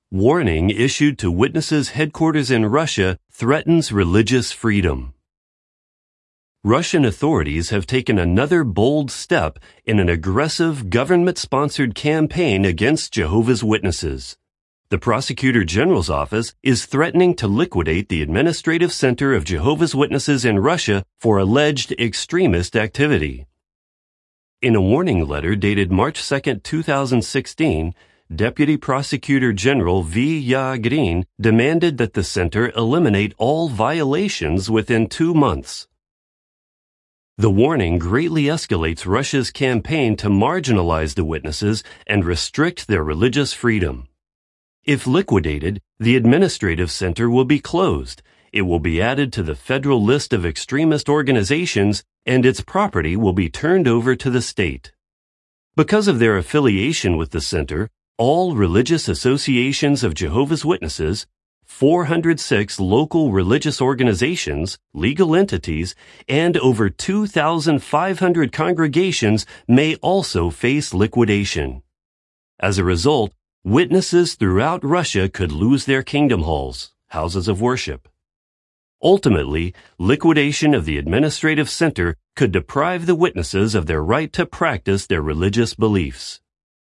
Warning issued to witnesses' headquarters in Russia threatens religious freedom. Russian authorities have taken another bold step in an aggressive government-sponsored campaign against Jehovah's Witnesses. The Prosecutor General's office is threatening to liquidate the Administrative Center of Jehovah's Witnesses in Russia for alleged extremist activity. In a warning letter dated March 2, 2016, Deputy Prosecutor General V. Green demanded that the center eliminate all violations within 2 months. The warning greatly escalates Russia's campaign to marginalize the witnesses and restrict their religious freedom. If liquidated, the administrative center will be closed. It will be added to the federal list of extremist organizations, and its property will be turned over to the state. Because of their affiliation with the center, all religious associations of Jehovah's Witnesses, 406 local religious organizations, legal entities, and over 2,500 congregations may also face liquidation. As a result, witnesses throughout Russia could lose their kingdom halls, houses of worship. Ultimately, liquidation of the administrative center could deprive the witnesses of their right to practice their religious beliefs.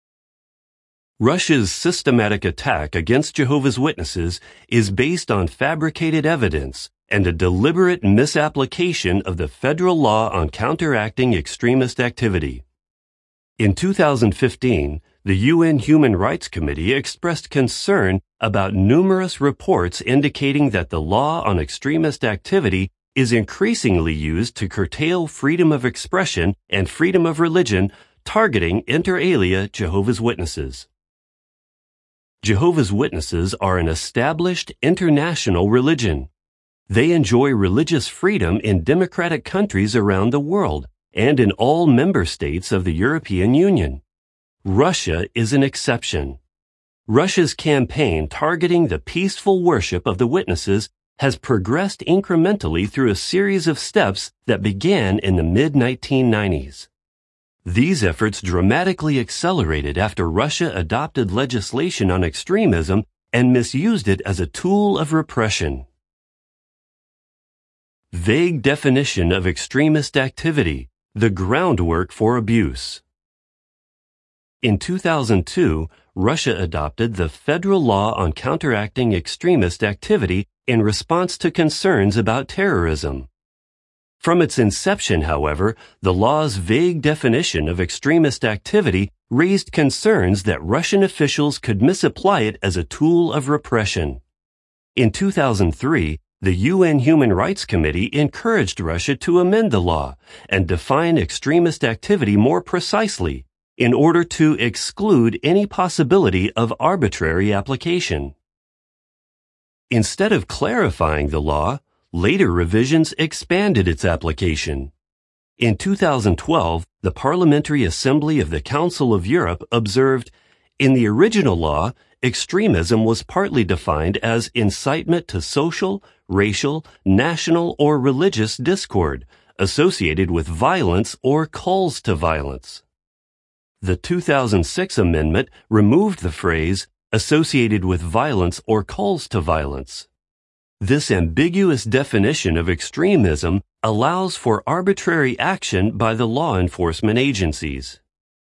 Russia's systematic attack against Jehovah's Witnesses is based on fabricated evidence and a deliberate misapplication of the federal law on counteracting extremist activity. In 2015, the UN Human Rights Committee expressed concern about numerous reports indicating that the law on extremist activity is increasingly used to curtail freedom of expression and freedom of religion, targeting inter alia Jehovah's Witnesses. Jehovah's Witnesses are an established international religion. They enjoy religious freedom in democratic countries around the world and in all member states of the European Union. Russia is an exception. Russia's campaign targeting the peaceful worship of the witnesses has progressed incrementally through a series of steps that began in the mid-1990s. These efforts dramatically accelerated after Russia adopted legislation on extremism and misused it as a tool of repression. Vague definition of extremist activity, the groundwork for abuse. In 2002, Russia adopted the Federal Law on Counteracting Extremist Activity in response to concerns about terrorism. From its inception, however, the law's vague definition of extremist activity raised concerns that Russian officials could misapply it as a tool of repression. In 2003, the UN Human Rights Committee encouraged Russia to amend the law and define extremist activity more precisely in order to exclude any possibility of arbitrary application. Instead of clarifying the law, later revisions expanded its application. In 2012, the Parliamentary Assembly of the Council of Europe observed, in the original law, extremism was partly defined as incitement to social, racial, national, or religious discord, associated with violence or calls to violence. The 2006 amendment removed the phrase, associated with violence or calls to violence. This ambiguous definition of extremism allows for arbitrary action by the law enforcement agencies.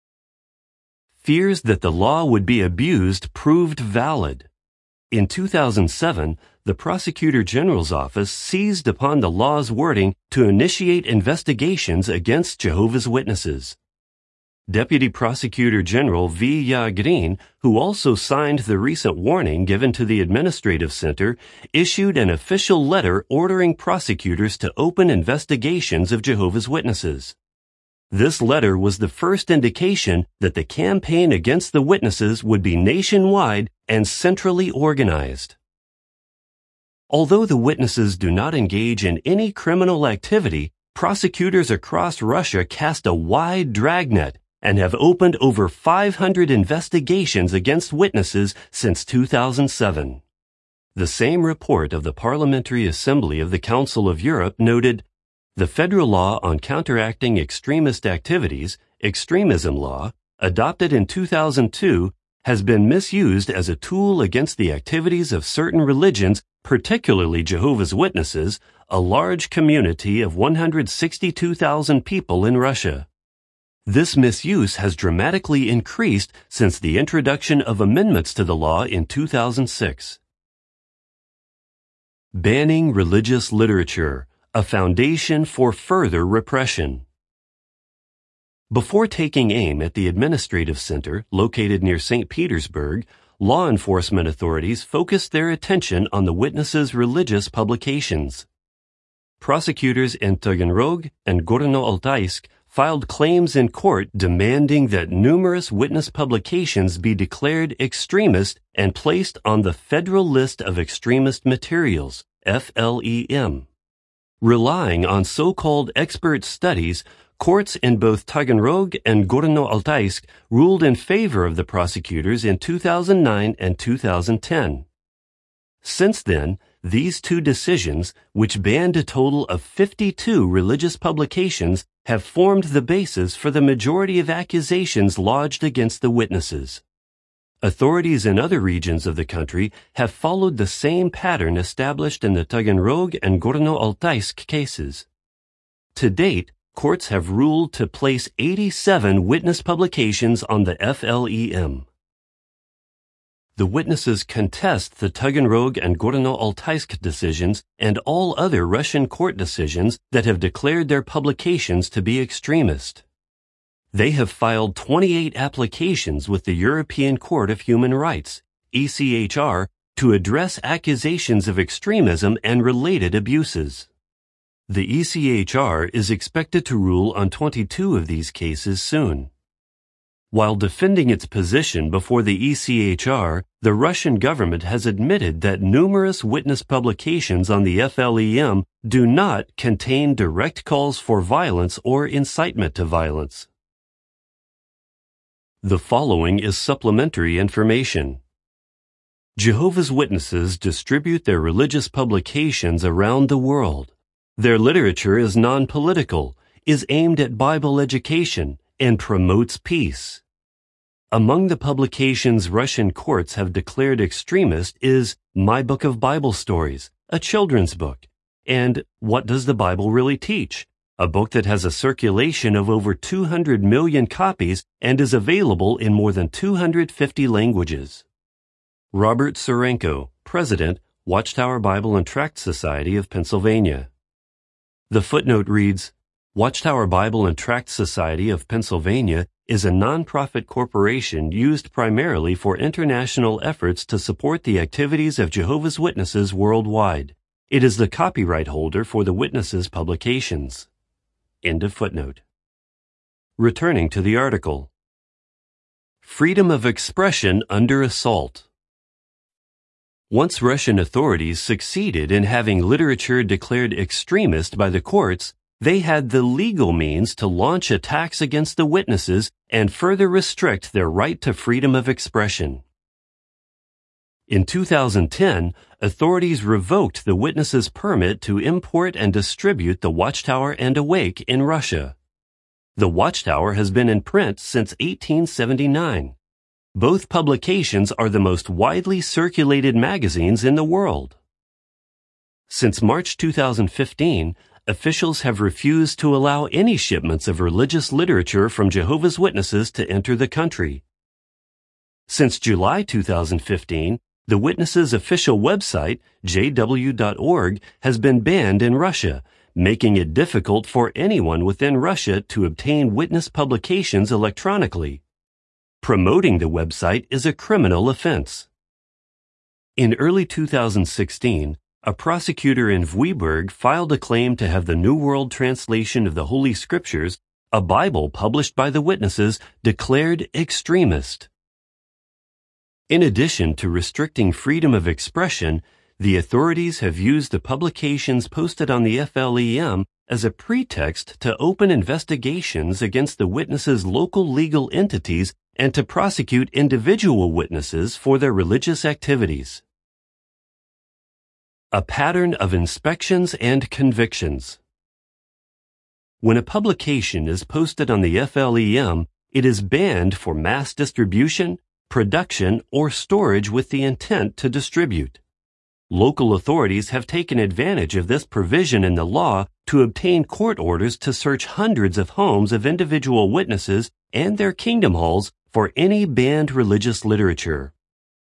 Fears that the law would be abused proved valid. In 2007, the Prosecutor General's office seized upon the law's wording to initiate investigations against Jehovah's Witnesses. Deputy Prosecutor General V. Green, who also signed the recent warning given to the Administrative Center, issued an official letter ordering prosecutors to open investigations of Jehovah's Witnesses. This letter was the first indication that the campaign against the witnesses would be nationwide and centrally organized. Although the witnesses do not engage in any criminal activity, prosecutors across Russia cast a wide dragnet and have opened over 500 investigations against witnesses since 2007. The same report of the Parliamentary Assembly of the Council of Europe noted, the Federal Law on Counteracting Extremist Activities, Extremism Law, adopted in 2002, has been misused as a tool against the activities of certain religions, particularly Jehovah's Witnesses, a large community of 162,000 people in Russia. This misuse has dramatically increased since the introduction of amendments to the law in 2006. Banning religious literature, a foundation for further repression. Before taking aim at the administrative center located near St. Petersburg, law enforcement authorities focused their attention on the witnesses' religious publications. Prosecutors in Taganrog and Gorno-Altaysk filed claims in court demanding that numerous witness publications be declared extremist and placed on the Federal List of Extremist Materials, FLEM. Relying on so-called expert studies, courts in both Taganrog and Gorno-Altaysk ruled in favor of the prosecutors in 2009 and 2010. Since then, these two decisions, which banned a total of 52 religious publications, have formed the basis for the majority of accusations lodged against the witnesses. Authorities in other regions of the country have followed the same pattern established in the Taganrog and Gorno-Altaysk cases. To date, courts have ruled to place 87 witness publications on the FLEM. The witnesses contest the Taganrog and Gorno-Altaysk decisions and all other Russian court decisions that have declared their publications to be extremist. They have filed 28 applications with the European Court of Human Rights, ECHR, to address accusations of extremism and related abuses. The ECHR is expected to rule on 22 of these cases soon. While defending its position before the ECHR, the Russian government has admitted that numerous witness publications on the FLEM do not contain direct calls for violence or incitement to violence. The following is supplementary information. Jehovah's Witnesses distribute their religious publications around the world. Their literature is non-political, is aimed at Bible education, and promotes peace. Among the publications Russian courts have declared extremist is My Book of Bible Stories, a children's book, and What Does the Bible Really Teach?, a book that has a circulation of over 200 million copies and is available in more than 250 languages. Robert Surenko, President, Watchtower Bible and Tract Society of Pennsylvania. The footnote reads, Watchtower Bible and Tract Society of Pennsylvania is a non-profit corporation used primarily for international efforts to support the activities of Jehovah's Witnesses worldwide. It is the copyright holder for the Witnesses' publications. End of footnote. Returning to the article. Freedom of expression under assault. Once Russian authorities succeeded in having literature declared extremist by the courts, they had the legal means to launch attacks against the witnesses and further restrict their right to freedom of expression. In 2010, authorities revoked the witnesses' permit to import and distribute the Watchtower and Awake in Russia. The Watchtower has been in print since 1879. Both publications are the most widely circulated magazines in the world. Since March 2015, officials have refused to allow any shipments of religious literature from Jehovah's Witnesses to enter the country. Since July 2015, the Witnesses' official website, jw.org, has been banned in Russia, making it difficult for anyone within Russia to obtain witness publications electronically. Promoting the website is a criminal offense. In early 2016, a prosecutor in Vyborg filed a claim to have the New World Translation of the Holy Scriptures, a Bible published by the Witnesses, declared extremist. In addition to restricting freedom of expression, the authorities have used the publications posted on the FLEM as a pretext to open investigations against the witnesses' local legal entities and to prosecute individual witnesses for their religious activities. A pattern of inspections and convictions. When a publication is posted on the FLEM, it is banned for mass distribution, production, or storage with the intent to distribute. Local authorities have taken advantage of this provision in the law to obtain court orders to search hundreds of homes of individual witnesses and their kingdom halls for any banned religious literature.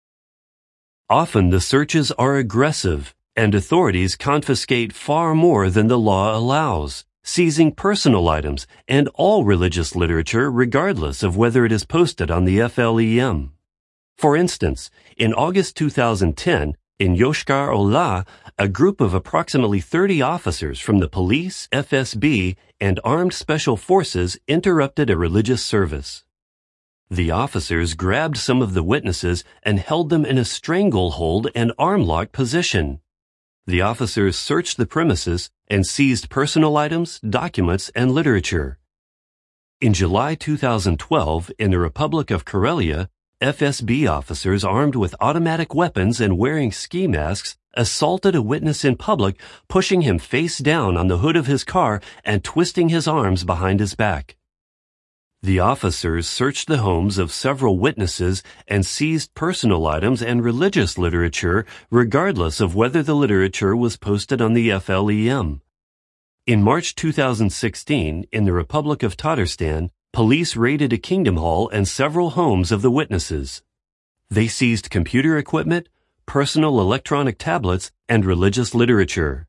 Often the searches are aggressive, and authorities confiscate far more than the law allows, seizing personal items and all religious literature regardless of whether it is posted on the FLEM. For instance, in August 2010, in Yoshkar Ola, a group of approximately 30 officers from the police, FSB, and Armed Special Forces interrupted a religious service. The officers grabbed some of the witnesses and held them in a stranglehold and arm-lock position. The officers searched the premises and seized personal items, documents, and literature. In July 2012, in the Republic of Karelia, FSB officers armed with automatic weapons and wearing ski masks assaulted a witness in public, pushing him face down on the hood of his car and twisting his arms behind his back. The officers searched the homes of several witnesses and seized personal items and religious literature regardless of whether the literature was posted on the FLEM. In March 2016, in the Republic of Tatarstan, police raided a kingdom hall and several homes of the witnesses. They seized computer equipment, personal electronic tablets, and religious literature.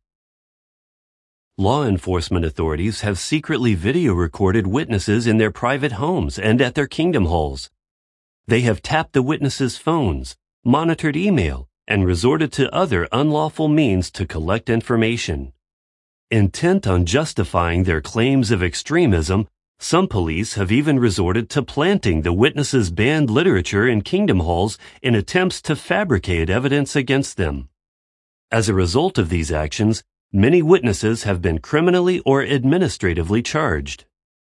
Law enforcement authorities have secretly video recorded witnesses in their private homes and at their kingdom halls. They have tapped the witnesses' phones, monitored email, and resorted to other unlawful means to collect information. Intent on justifying their claims of extremism, some police have even resorted to planting the witnesses' banned literature in kingdom halls in attempts to fabricate evidence against them. As a result of these actions, many witnesses have been criminally or administratively charged.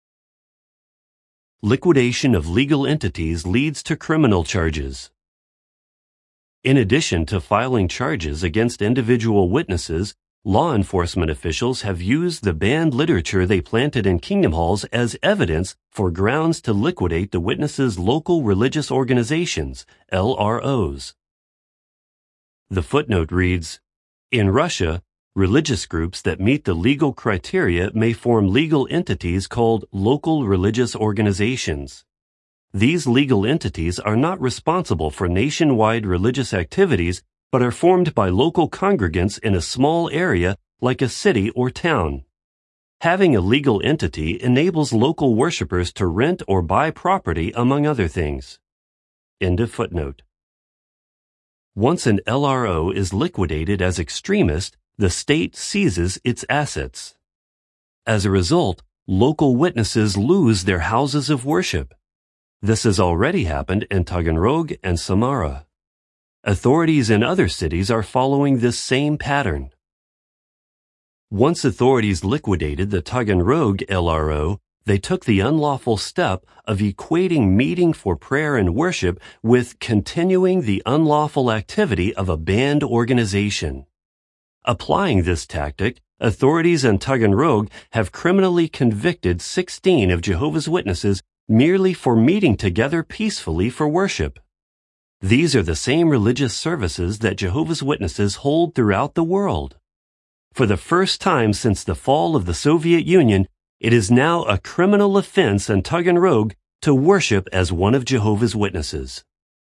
Liquidation of legal entities leads to criminal charges. In addition to filing charges against individual witnesses, law enforcement officials have used the banned literature they planted in kingdom halls as evidence for grounds to liquidate the witnesses' local religious organizations, LROs. The footnote reads, "In Russia, religious groups that meet the legal criteria may form legal entities called local religious organizations. These legal entities are not responsible for nationwide religious activities but are formed by local congregants in a small area like a city or town. Having a legal entity enables local worshipers to rent or buy property, among other things." End of footnote. Once an LRO is liquidated as extremist, the state seizes its assets. As a result, local witnesses lose their houses of worship. This has already happened in Taganrog and Samara. Authorities in other cities are following this same pattern. Once authorities liquidated the Taganrog LRO, they took the unlawful step of equating meeting for prayer and worship with continuing the unlawful activity of a banned organization. Applying this tactic, authorities in Taganrog have criminally convicted 16 of Jehovah's Witnesses merely for meeting together peacefully for worship. These are the same religious services that Jehovah's Witnesses hold throughout the world. For the first time since the fall of the Soviet Union, it is now a criminal offense in Taganrog to worship as one of Jehovah's Witnesses.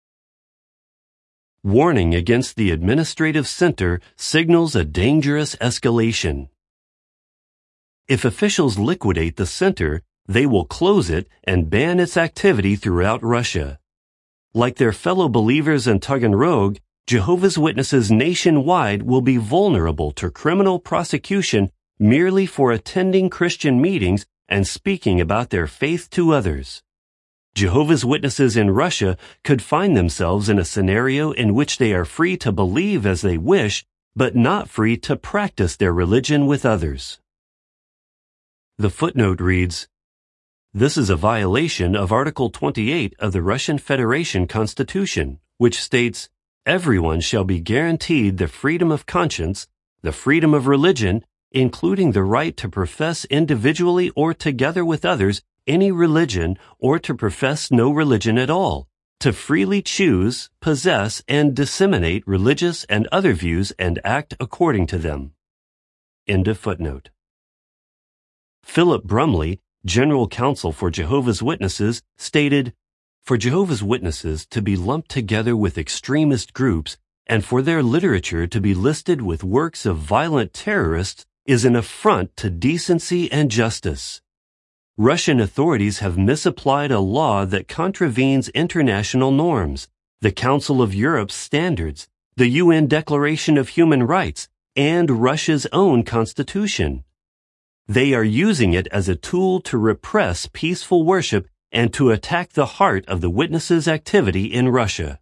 Warning against the administrative center signals a dangerous escalation. If officials liquidate the center, they will close it and ban its activity throughout Russia. Like their fellow believers in Taganrog, Jehovah's Witnesses nationwide will be vulnerable to criminal prosecution merely for attending Christian meetings and speaking about their faith to others. Jehovah's Witnesses in Russia could find themselves in a scenario in which they are free to believe as they wish, but not free to practice their religion with others. The footnote reads, "This is a violation of Article 28 of the Russian Federation Constitution, which states, 'Everyone shall be guaranteed the freedom of conscience, the freedom of religion, including the right to profess individually or together with others any religion or to profess no religion at all, to freely choose, possess, and disseminate religious and other views and act according to them. End of footnote. Philip Brumley, General Counsel for Jehovah's Witnesses, stated, "For Jehovah's Witnesses to be lumped together with extremist groups and for their literature to be listed with works of violent terrorists is an affront to decency and justice. Russian authorities have misapplied a law that contravenes international norms, the Council of Europe's standards, the UN Declaration of Human Rights, and Russia's own constitution. They are using it as a tool to repress peaceful worship and to attack the heart of the witnesses' activity in Russia."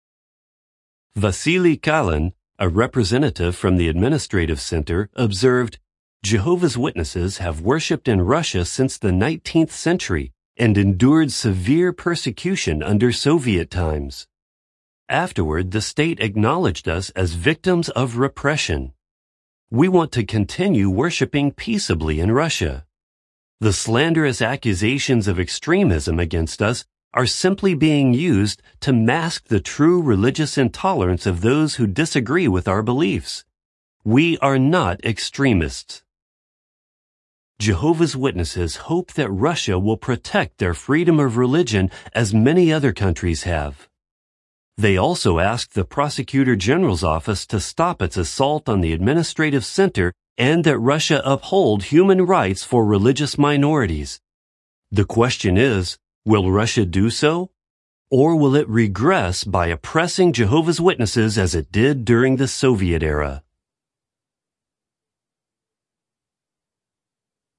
Vasily Kalin, a representative from the Administrative Center, observed, "Jehovah's Witnesses have worshipped in Russia since the 19th century and endured severe persecution under Soviet times. Afterward, the state acknowledged us as victims of repression. We want to continue worshiping peaceably in Russia. The slanderous accusations of extremism against us are simply being used to mask the true religious intolerance of those who disagree with our beliefs. We are not extremists." Jehovah's Witnesses hope that Russia will protect their freedom of religion as many other countries have. They also ask the Prosecutor General's office to stop its assault on the Administrative Center and that Russia uphold human rights for religious minorities. The question is, will Russia do so? Or will it regress by oppressing Jehovah's Witnesses as it did during the Soviet era?